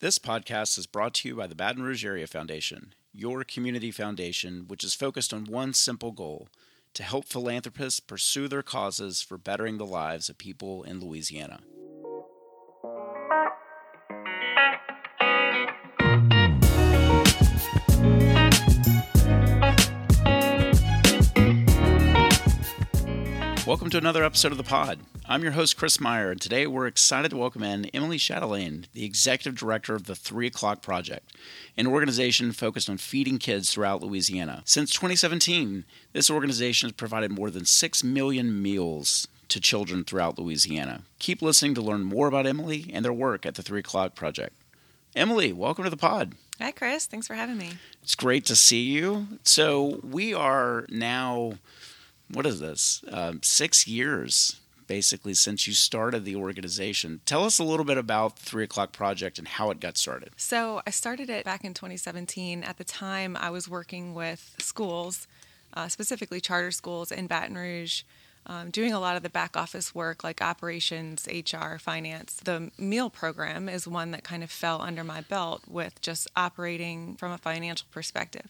This podcast is brought to you by the Baton Rouge Area Foundation, your community foundation, which is focused on one simple goal: to help philanthropists pursue their causes for bettering the lives of people in Louisiana. Welcome to another episode of The Pod. I'm your host, Chris Meyer, and today we're excited to welcome in Emily Chatelain, the Executive Director of the 3 O'Clock Project, an organization focused on feeding kids throughout Louisiana. Since 2017, this organization has provided more than 6 million meals to children throughout Louisiana. Keep listening to learn more about Emily and their work at the 3 O'Clock Project. Emily, welcome to the pod. Hi, Chris. Thanks for having me. It's great to see you. So we are now... What is this? 6 years, basically, since you started the organization. Tell us a little bit about the 3 O'Clock Project and how it got started. So I started it back in 2017. At the time, I was working with schools, specifically charter schools in Baton Rouge, doing a lot of the back office work like operations, HR, finance. The meal program is one that kind of fell under my belt with just operating from a financial perspective.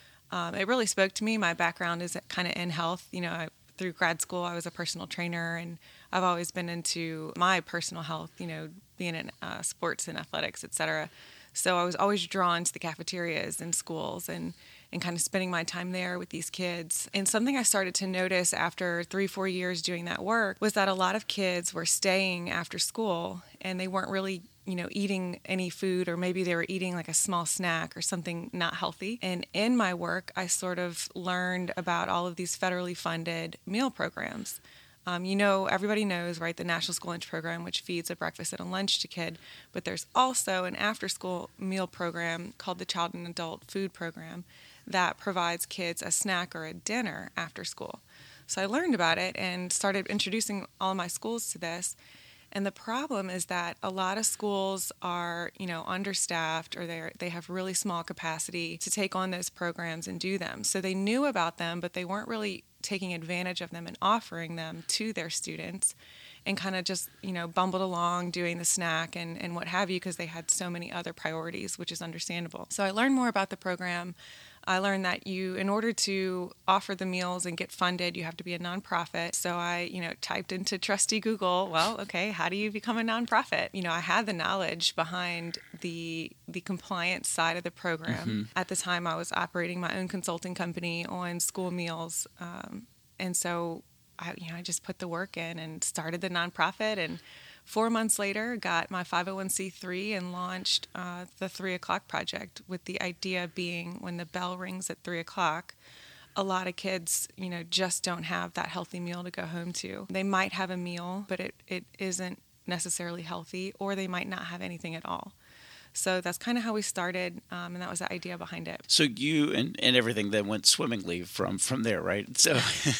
It really spoke to me. My background is kind of in health. Through grad school, I was a personal trainer, and I've always been into my personal health, being in sports and athletics, et cetera. So I was always drawn to the cafeterias in schools and kind of spending my time there with these kids. And something I started to notice after 3-4 years doing that work was that a lot of kids were staying after school, and they weren't really eating any food, or maybe they were eating like a small snack or something not healthy. And in my work, I sort of learned about all of these federally funded meal programs. Everybody knows, right, the National School Lunch Program, which feeds a breakfast and a lunch to kid. But there's also an after-school meal program called the Child and Adult Food Program that provides kids a snack or a dinner after school. So I learned about it and started introducing all of my schools to this. And the problem is that a lot of schools are, understaffed, or they have really small capacity to take on those programs and do them. So they knew about them, but they weren't really taking advantage of them and offering them to their students, and kind of just, bumbled along doing the snack and what have you, because they had so many other priorities, which is understandable. So I learned more about the program. I learned that in order to offer the meals and get funded, you have to be a nonprofit. So I, typed into trusty Google, well, okay, how do you become a nonprofit? I had the knowledge behind the compliance side of the program. Mm-hmm. At the time, I was operating my own consulting company on school meals. And so I just put the work in and started the nonprofit, and 4 months later, got my 501c3 and launched the 3 O'Clock Project, with the idea being when the bell rings at 3 o'clock, a lot of kids, just don't have that healthy meal to go home to. They might have a meal, but it isn't necessarily healthy, or they might not have anything at all. So that's kind of how we started, and that was the idea behind it. So you and everything then went swimmingly from there, right? So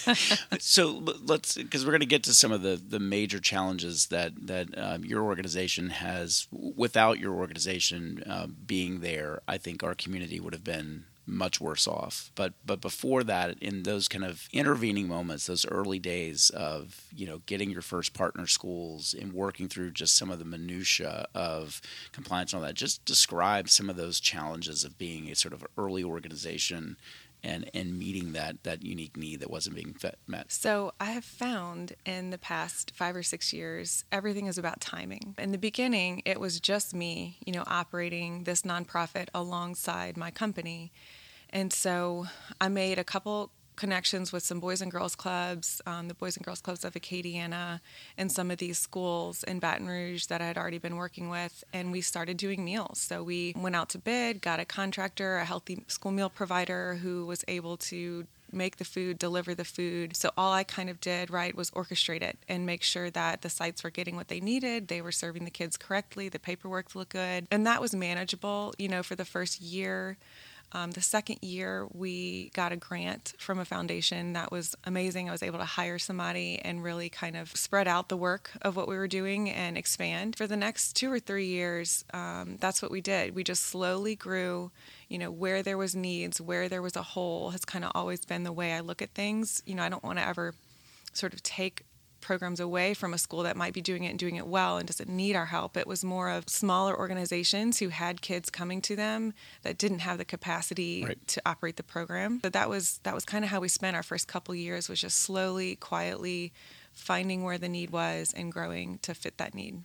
let's, because we're going to get to some of the major challenges that your organization has. Without your organization being there, I think our community would have been much worse off. But before that, in those kind of intervening moments, those early days of getting your first partner schools and working through just some of the minutia of compliance and all that, just describe some of those challenges of being a sort of early organization and meeting that unique need that wasn't being met. So I have found in the past 5 or 6 years, everything is about timing. In the beginning, it was just me, operating this nonprofit alongside my company. And so I made a couple connections with some Boys and Girls Clubs, the Boys and Girls Clubs of Acadiana, and some of these schools in Baton Rouge that I had already been working with, and we started doing meals. So we went out to bid, got a contractor, a healthy school meal provider who was able to make the food, deliver the food. So all I kind of did, right, was orchestrate it and make sure that the sites were getting what they needed, they were serving the kids correctly, the paperwork looked good, and that was manageable, for the first year. The second year, we got a grant from a foundation that was amazing. I was able to hire somebody and really kind of spread out the work of what we were doing and expand. For the next 2 or 3 years, that's what we did. We just slowly grew, where there was needs, where there was a hole has kind of always been the way I look at things. I don't want to ever sort of take programs away from a school that might be doing it and doing it well and doesn't need our help. It was more of smaller organizations who had kids coming to them that didn't have the capacity Right. to operate the program. But that was kind of how we spent our first couple years, was just slowly, quietly finding where the need was and growing to fit that need.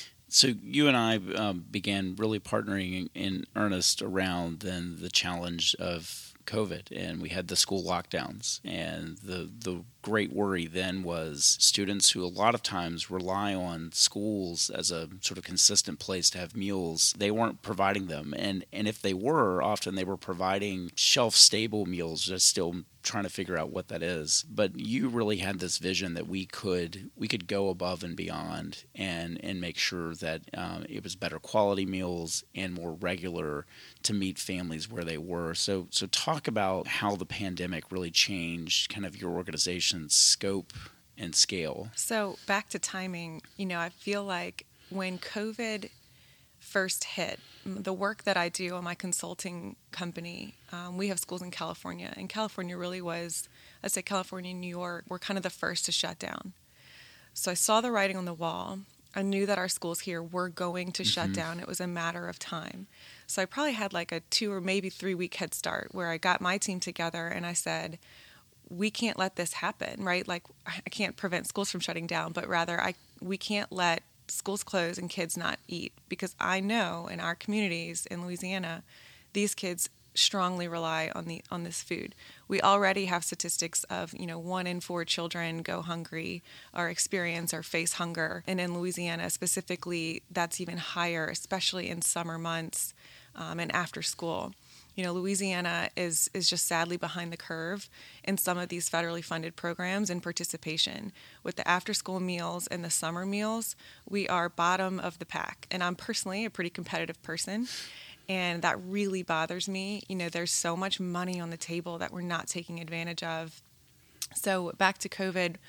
So you and I began really partnering in earnest around then the challenge of COVID, and we had the school lockdowns. And the great worry then was students who a lot of times rely on schools as a sort of consistent place to have meals. They weren't providing them, and if they were, often they were providing shelf-stable meals, just still trying to figure out what that is. But you really had this vision that we could go above and beyond and make sure that it was better quality meals and more regular to meet families where they were. So talk about how the pandemic really changed kind of your organization's scope and scale. So back to timing, I feel like when COVID first hit, the work that I do on my consulting company, we have schools in California, and California really was, I'd say California and New York were kind of the first to shut down. So I saw the writing on the wall. I knew that our schools here were going to shut down. It was a matter of time. So I probably had like a 2 or maybe 3 week head start where I got my team together and I said, we can't let this happen, right? Like, I can't prevent schools from shutting down, but rather we can't let schools close and kids not eat, because I know in our communities in Louisiana, these kids strongly rely on this food. We already have statistics of 1 in 4 children go hungry or experience or face hunger, and in Louisiana specifically, that's even higher, especially in summer months and after school. Louisiana is just sadly behind the curve in some of these federally funded programs and participation. With the after-school meals and the summer meals, we are bottom of the pack. And I'm personally a pretty competitive person, and that really bothers me. There's so much money on the table that we're not taking advantage of. So back to COVID,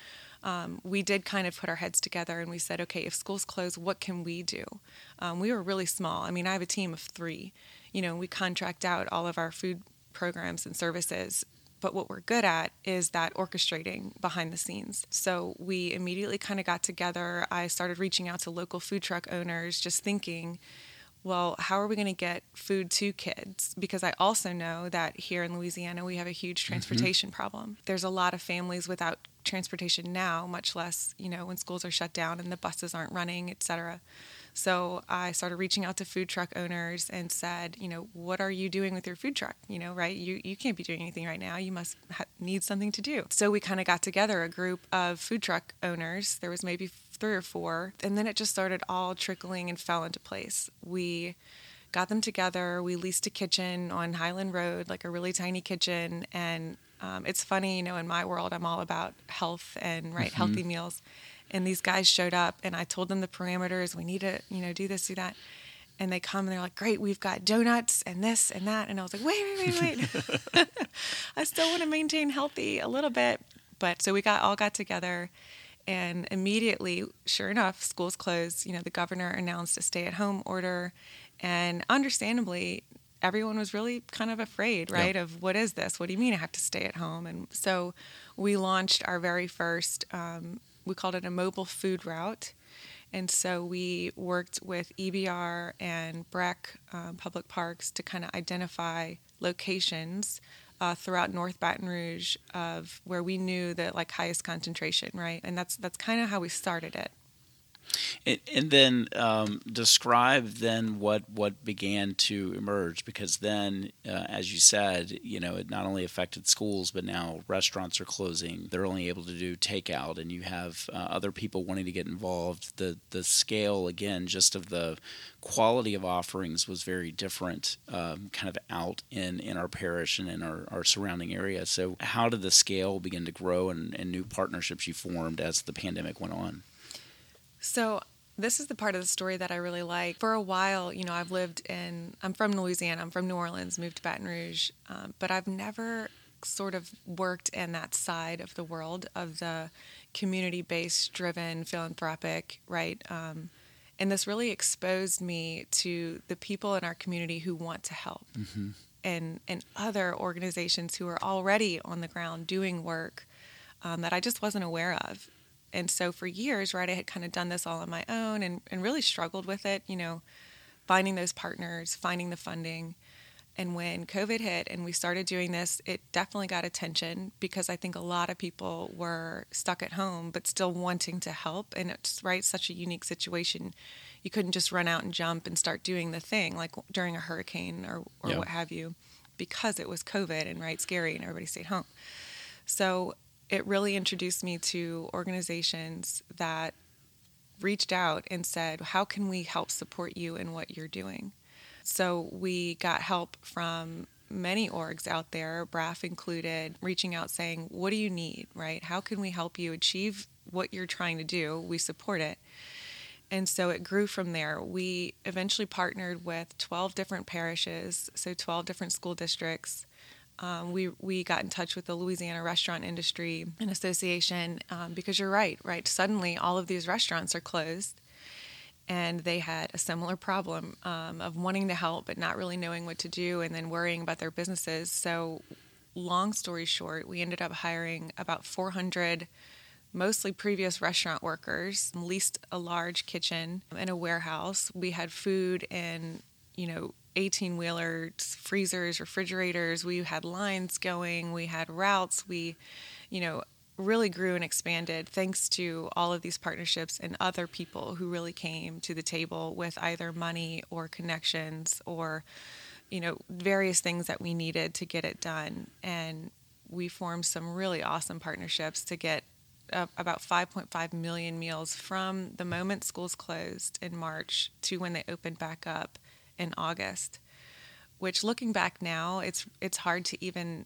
we did kind of put our heads together and we said, okay, if schools close, what can we do? We were really small. I mean, I have a team of 3. We contract out all of our food programs and services, but what we're good at is that orchestrating behind the scenes. So we immediately kind of got together. I started reaching out to local food truck owners, just thinking, well, how are we going to get food to kids? Because I also know that here in Louisiana, we have a huge transportation problem. There's a lot of families without transportation now, much less, when schools are shut down and the buses aren't running, et cetera. So I started reaching out to food truck owners and said, what are you doing with your food truck? Right? You can't be doing anything right now. You must need something to do. So we kind of got together a group of food truck owners. There was maybe 3 or 4. And then it just started all trickling and fell into place. We got them together. We leased a kitchen on Highland Road, like a really tiny kitchen. And it's funny, in my world, I'm all about health and healthy meals. And these guys showed up, and I told them the parameters. We need to, do this, do that. And they come, and they're like, great, we've got donuts and this and that. And I was like, wait. I still want to maintain healthy a little bit. But so we all got together, and immediately, sure enough, schools closed. The governor announced a stay-at-home order. And understandably, everyone was really kind of afraid, right, of what is this? What do you mean I have to stay at home? And so we launched our very first we called it a mobile food route. And so we worked with EBR and BREC Public Parks to kind of identify locations throughout North Baton Rouge of where we knew the highest concentration, right? And that's kind of how we started it. And then describe then what began to emerge, because then, as you said, it not only affected schools, but now restaurants are closing. They're only able to do takeout, and you have other people wanting to get involved. The scale, again, just of the quality of offerings was very different kind of out in our parish and in our surrounding area. So how did the scale begin to grow and new partnerships you formed as the pandemic went on? So this is the part of the story that I really like. For a while, I'm from Louisiana, I'm from New Orleans, moved to Baton Rouge, but I've never sort of worked in that side of the world of the community-based, driven, philanthropic, right? And this really exposed me to the people in our community who want to help, and other organizations who are already on the ground doing work that I just wasn't aware of. And so for years, right, I had kind of done this all on my own and really struggled with it, finding those partners, finding the funding. And when COVID hit and we started doing this, it definitely got attention because I think a lot of people were stuck at home but still wanting to help. And it's right, such a unique situation. You couldn't just run out and jump and start doing the thing like during a hurricane or what have you, because it was COVID and right, scary and everybody stayed home. So it really introduced me to organizations that reached out and said, how can we help support you in what you're doing? So we got help from many orgs out there, BRAF included, reaching out saying, what do you need, right? How can we help you achieve what you're trying to do? We support it. And so it grew from there. We eventually partnered with 12 different parishes, so 12 different school districts. We got in touch with the Louisiana Restaurant Industry and Association because you're right. Suddenly all of these restaurants are closed. And they had a similar problem of wanting to help but not really knowing what to do and then worrying about their businesses. So long story short, we ended up hiring about 400 mostly previous restaurant workers, leased a large kitchen and a warehouse. We had food in, 18-wheelers, freezers, refrigerators. We had lines going. We had routes. We, really grew and expanded thanks to all of these partnerships and other people who really came to the table with either money or connections or, various things that we needed to get it done. And we formed some really awesome partnerships to get about 5.5 million meals from the moment schools closed in March to when they opened back up in August, which looking back now, it's hard to even,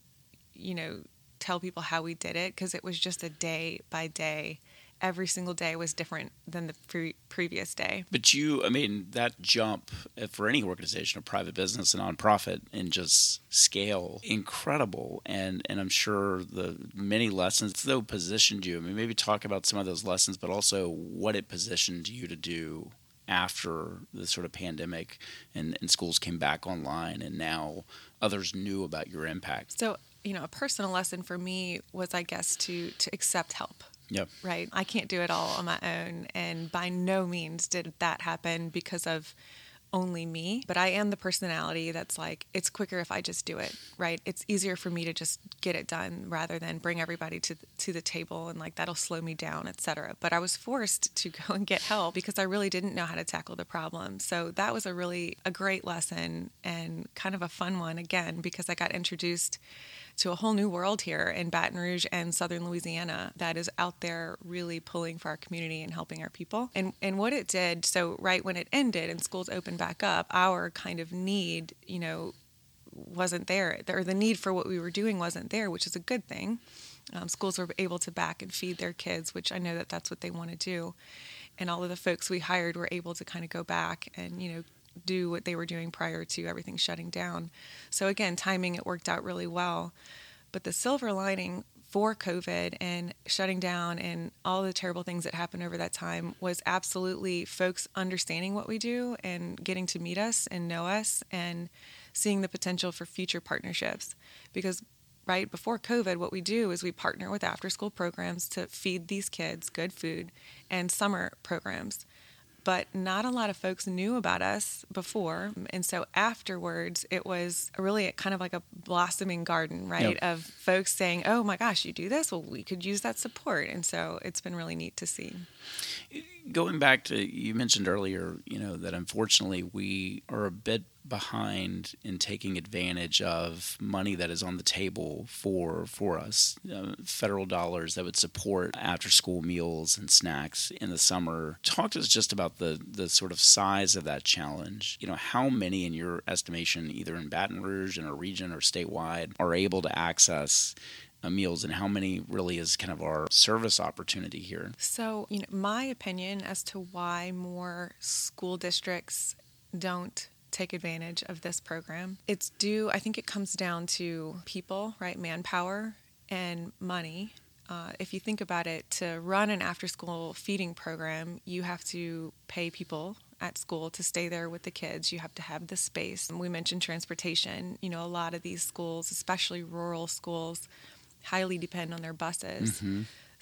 tell people how we did it because it was just a day by day. Every single day was different than the previous day. But that jump for any organization, a private business, a nonprofit, and just scale, incredible. And I'm sure the many lessons, though, positioned you. Maybe talk about some of those lessons, but also what it positioned you to do after the sort of pandemic and schools came back online and now others knew about your impact. So, a personal lesson for me was, I guess, to accept help. Yep. Right. I can't do it all on my own. And by no means did that happen because of only me. But I am the personality that's like, it's quicker if I just do it. Right. It's easier for me to just get it done rather than bring everybody to the table and like that'll slow me down, etc. But I was forced to go and get help because I really didn't know how to tackle the problem. So that was a great lesson and kind of a fun one again, because I got introduced to a whole new world here in Baton Rouge and Southern Louisiana that is out there really pulling for our community and helping our people. And what it did, so right when it ended and schools opened back up, our kind of need, wasn't there. Or the need for what we were doing wasn't there, which is a good thing. Schools were able to back and feed their kids, which I know that that's what they want to do. And all of the folks we hired were able to kind of go back and, do what they were doing prior to everything shutting down. So again, timing, it worked out really well. But the silver lining for COVID and shutting down and all the terrible things that happened over that time was absolutely folks understanding what we do and getting to meet us and know us and seeing the potential for future partnerships. Because right before COVID, what we do is we partner with after-school programs to feed these kids good food and summer programs. But not a lot of folks knew about us before. And so afterwards, it was really kind of like a blossoming garden, right? Yep. Of folks saying, oh my gosh, you do this? Well, we could use that support. And so it's been really neat to see. Going back to, you mentioned earlier, that unfortunately we are a bit behind in taking advantage of money that is on the table for us, federal dollars that would support after-school meals and snacks in the summer. Talk to us just about the sort of size of that challenge. How many, in your estimation, either in Baton Rouge, in a region or statewide, are able to access meals, and how many really is kind of our service opportunity here? So, my opinion as to why more school districts don't take advantage of this program, I think it comes down to people, right? Manpower and money. If you think about it, to run an after-school feeding program, you have to pay people at school to stay there with the kids. You have to have the space. We mentioned transportation. A lot of these schools, especially rural schools, highly depend on their buses. Mm-hmm.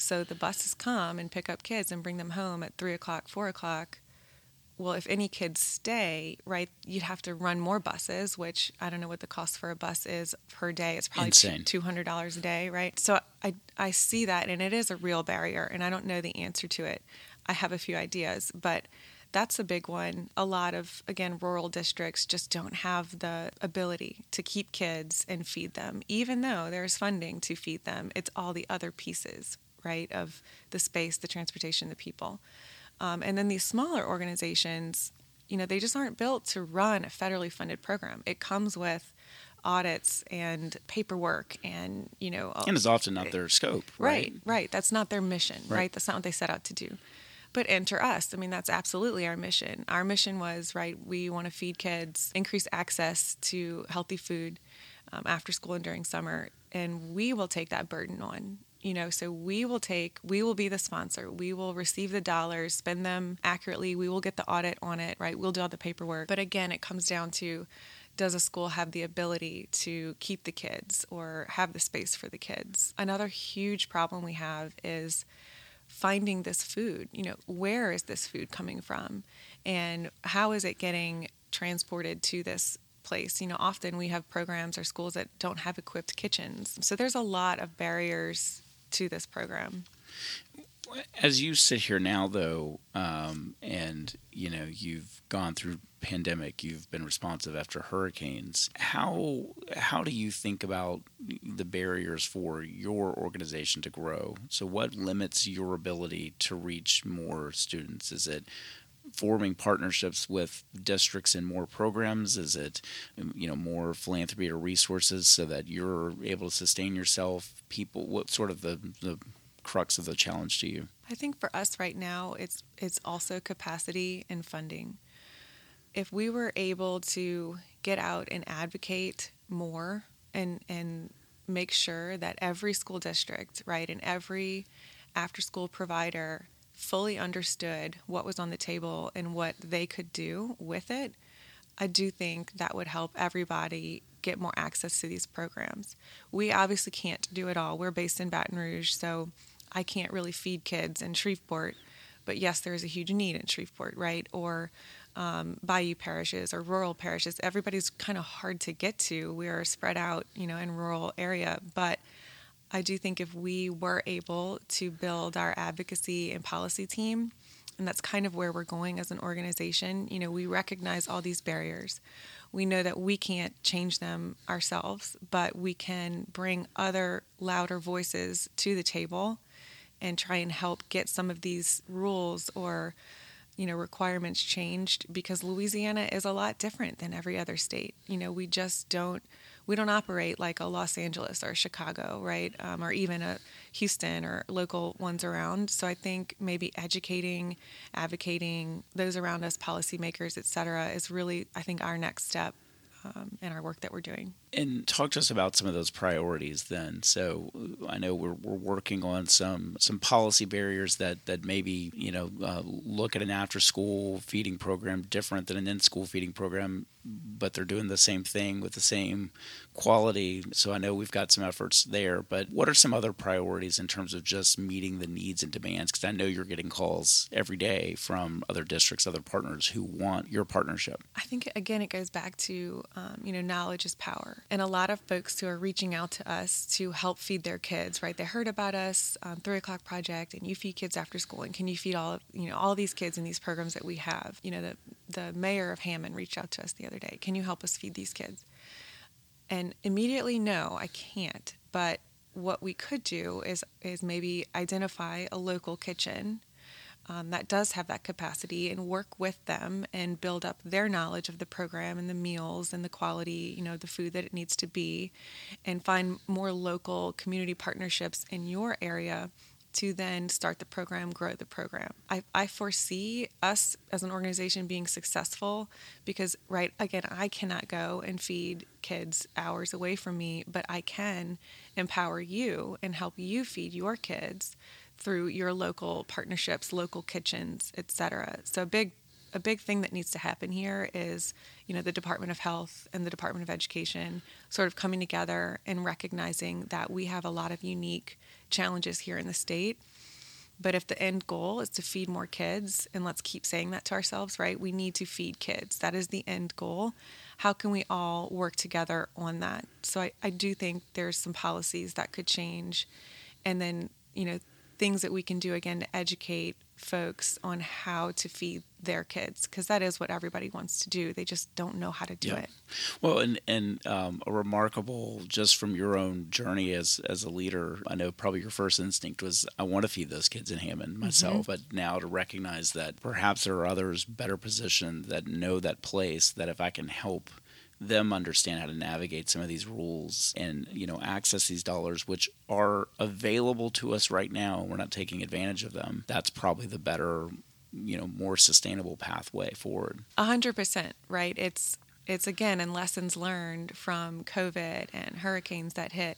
So the buses come and pick up kids and bring them home at 3 o'clock, 4 o'clock. Well, if any kids stay, right, you'd have to run more buses, which I don't know what the cost for a bus is per day. It's probably Insane. $200 a day, right? So I see that, and it is a real barrier, and I don't know the answer to it. I have a few ideas, but that's a big one. A lot of, again, rural districts just don't have the ability to keep kids and feed them. Even though there's funding to feed them, it's all the other pieces, right, of the space, the transportation, the people. And then these smaller organizations, they just aren't built to run a federally funded program. It comes with audits and paperwork and, And it's often not their scope, right? Right. That's not their mission, right? That's not what they set out to do. But enter us. I mean, that's absolutely our mission. Our mission was, right, we want to feed kids, increase access to healthy food after school and during summer, and we will take that burden on. So we will be the sponsor. We will receive the dollars, spend them accurately. We will get the audit on it, right? We'll do all the paperwork. But again, it comes down to, does a school have the ability to keep the kids or have the space for the kids? Another huge problem we have is finding this food. Where is this food coming from? And how is it getting transported to this place? Often we have programs or schools that don't have equipped kitchens. So there's a lot of barriers to this program. As you sit here now, though, and you've gone through pandemic, you've been responsive after hurricanes. How do you think about the barriers for your organization to grow? So, what limits your ability to reach more students? Is it forming partnerships with districts and more programs? Is it, more philanthropy or resources so that you're able to sustain yourself? People, what sort of the crux of the challenge to you? I think for us right now, it's also capacity and funding. If we were able to get out and advocate more and make sure that every school district, right, and every after-school provider fully understood what was on the table and what they could do with it, I do think that would help everybody get more access to these programs. We obviously can't do it all. We're based in Baton Rouge, so I can't really feed kids in Shreveport. But yes, there is a huge need in Shreveport, right? Or bayou parishes or rural parishes. Everybody's kind of hard to get to. We are spread out, in rural area. But I do think if we were able to build our advocacy and policy team, and that's kind of where we're going as an organization, we recognize all these barriers. We know that we can't change them ourselves, but we can bring other louder voices to the table and try and help get some of these rules or requirements changed, because Louisiana is a lot different than every other state. We just don't operate like a Los Angeles or Chicago, right? Or even a Houston or local ones around. So I think maybe educating, advocating, those around us, policymakers, et cetera, is really, I think, our next step in our work that we're doing. And talk to us about some of those priorities then. So I know we're working on some policy barriers that maybe, look at an after-school feeding program different than an in-school feeding program, but they're doing the same thing with the same quality. So I know we've got some efforts there, but what are some other priorities in terms of just meeting the needs and demands? Because I know you're getting calls every day from other districts, other partners who want your partnership. I think, again, it goes back to, knowledge is power. And a lot of folks who are reaching out to us to help feed their kids, right? They heard about us, 3 O'Clock Project, and you feed kids after school, and can you feed all these kids in these programs that we have? The mayor of Hammond reached out to us the other day. Can you help us feed these kids? And immediately, no, I can't. But what we could do is maybe identify a local kitchen that does have that capacity and work with them and build up their knowledge of the program and the meals and the quality, the food that it needs to be, and find more local community partnerships in your area to then start the program, grow the program. I foresee us as an organization being successful because, right, again, I cannot go and feed kids hours away from me, but I can empower you and help you feed your kids through your local partnerships, local kitchens, etc. So a big thing that needs to happen here is, the Department of Health and the Department of Education sort of coming together and recognizing that we have a lot of unique challenges here in the state, But if the end goal is to feed more kids, and let's keep saying that to ourselves, right? We need to feed kids. That is the end goal. How can we all work together on that? So I do think there's some policies that could change, and then, things that we can do again to educate folks on how to feed their kids, because that is what everybody wants to do. They just don't know how to do it. Well, and a remarkable, just from your own journey as a leader, I know probably your first instinct was, I want to feed those kids in Hammond myself, but now to recognize that perhaps there are others better positioned that know that place, that if I can help them understand how to navigate some of these rules and access these dollars, which are available to us right now, we're not taking advantage of them, that's probably the better, more sustainable pathway forward. 100%, right? It's again, in lessons learned from COVID and hurricanes that hit,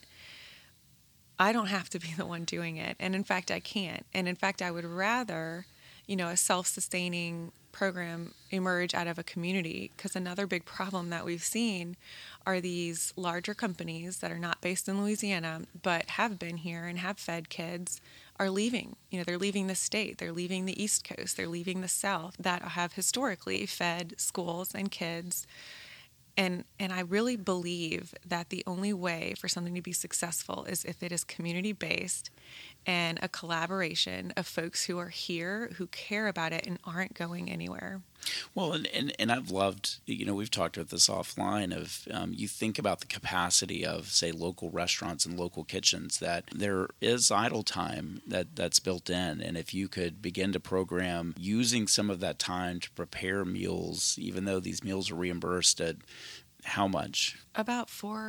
I don't have to be the one doing it, and in fact I can't, and in fact I would rather a self-sustaining program emerge out of a community, because another big problem that we've seen are these larger companies that are not based in Louisiana but have been here and have fed kids are leaving. They're leaving the state, they're leaving the East Coast, they're leaving the South, that have historically fed schools and kids. And I really believe that the only way for something to be successful is if it is community-based and a collaboration of folks who are here, who care about it, and aren't going anywhere. Well, and I've loved, we've talked about this offline of, you think about the capacity of, say, local restaurants and local kitchens, that there is idle time that's built in. And if you could begin to program using some of that time to prepare meals, even though these meals are reimbursed at how much? About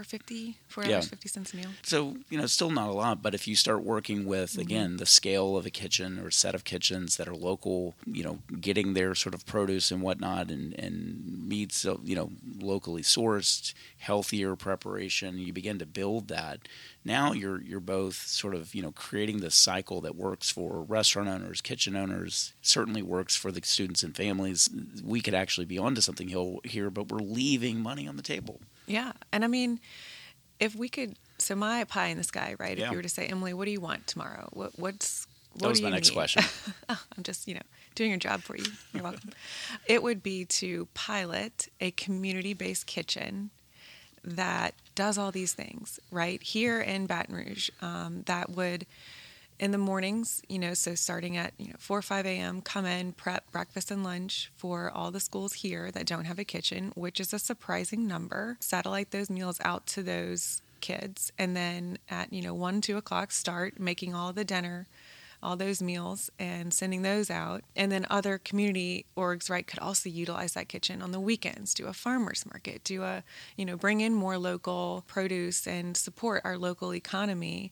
$4.50 a meal. So, still not a lot, but if you start working with, again, the scale of a kitchen or set of kitchens that are local, getting their sort of produce and whatnot and meats, locally sourced, healthier preparation, you begin to build that. Now you're both sort of, creating this cycle that works for restaurant owners, kitchen owners, certainly works for the students and families. We could actually be onto something here, but we're leaving money on the table. Yeah. And I mean, if we could, so my pie in the sky, right? Yeah. If you were to say, Emily, what do you want tomorrow? What that was do you my next need? question. Oh, I'm just, doing your job for you. You're welcome. It would be to pilot a community-based kitchen that does all these things, right? Here in Baton Rouge, that would, in the mornings, so starting at 4 or 5 a.m., come in, prep breakfast and lunch for all the schools here that don't have a kitchen, which is a surprising number. Satellite those meals out to those kids, and then at 1, 2 o'clock start making all the dinner, all those meals, and sending those out. And then other community orgs, right, could also utilize that kitchen on the weekends, do a farmer's market, bring in more local produce and support our local economy.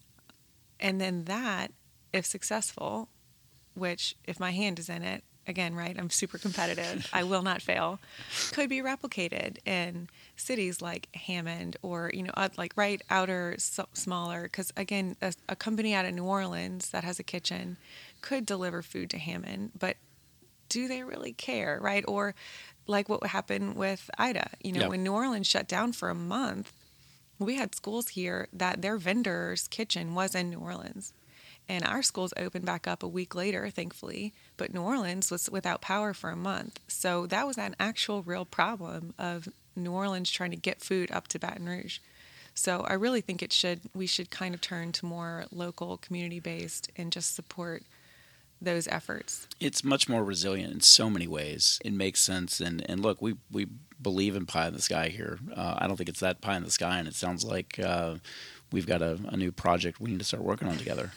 And then that, if successful, which if my hand is in it, again, right, I'm super competitive, I will not fail, could be replicated in cities like Hammond or, outer, smaller, because again, a company out of New Orleans that has a kitchen could deliver food to Hammond, but do they really care, right? Or like what happened with Ida, when New Orleans shut down for a month, we had schools here that their vendor's kitchen was in New Orleans. And our schools opened back up a week later, thankfully, but New Orleans was without power for a month. So that was an actual real problem of New Orleans trying to get food up to Baton Rouge. So I really think we should kind of turn to more local, community-based, and just support those efforts. It's much more resilient in so many ways. It makes sense. And look, we believe in pie in the sky here. I don't think it's that pie in the sky, and it sounds like we've got a new project we need to start working on together.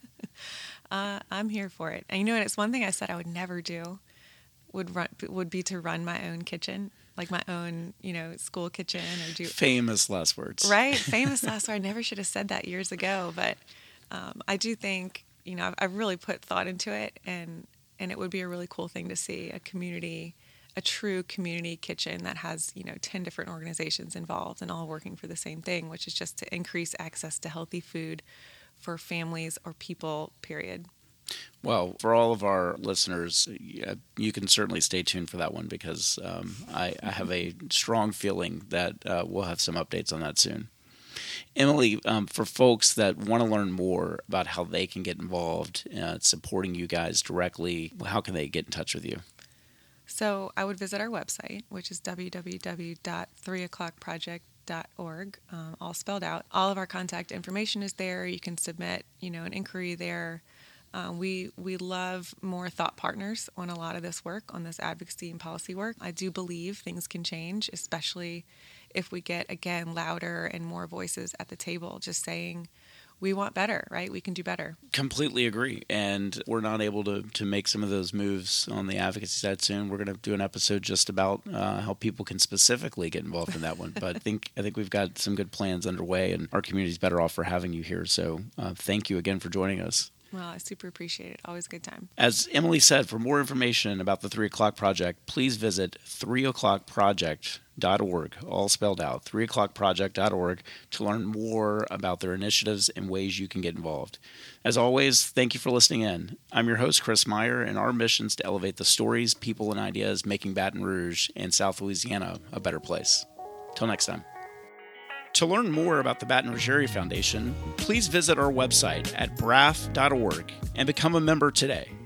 I'm here for it. And and it's one thing I said I would never do would be to run my own kitchen, like my own, school kitchen, or do famous last words. Right, famous last words. I never should have said that years ago, but I do think I've really put thought into it, and it would be a really cool thing to see a true community kitchen that has 10 different organizations involved and all working for the same thing, which is just to increase access to healthy food for families or people, period. Well, for all of our listeners, you can certainly stay tuned for that one, because I have a strong feeling that we'll have some updates on that soon. Emily, for folks that want to learn more about how they can get involved supporting you guys directly, how can they get in touch with you? So I would visit our website, which is www.3o'clockproject.org, all spelled out. All of our contact information is there. You can submit, an inquiry there. We love more thought partners on a lot of this work, on this advocacy and policy work. I do believe things can change, especially if we get, again, louder and more voices at the table, just saying, we want better, right? We can do better. Completely agree. And we're not able to make some of those moves on the advocacy side soon. We're going to do an episode just about how people can specifically get involved in that one. But I think we've got some good plans underway, and our community's better off for having you here. So thank you again for joining us. Well, I super appreciate it. Always a good time. As Emily said, for more information about the 3 O'Clock Project, please visit 3o'clockproject.org, all spelled out, 3o'clockproject.org, to learn more about their initiatives and ways you can get involved. As always, thank you for listening in. I'm your host, Chris Meyer, and our mission is to elevate the stories, people, and ideas making Baton Rouge and South Louisiana a better place. Till next time. To learn more about the Baton Rouge Area Foundation, please visit our website at braf.org and become a member today.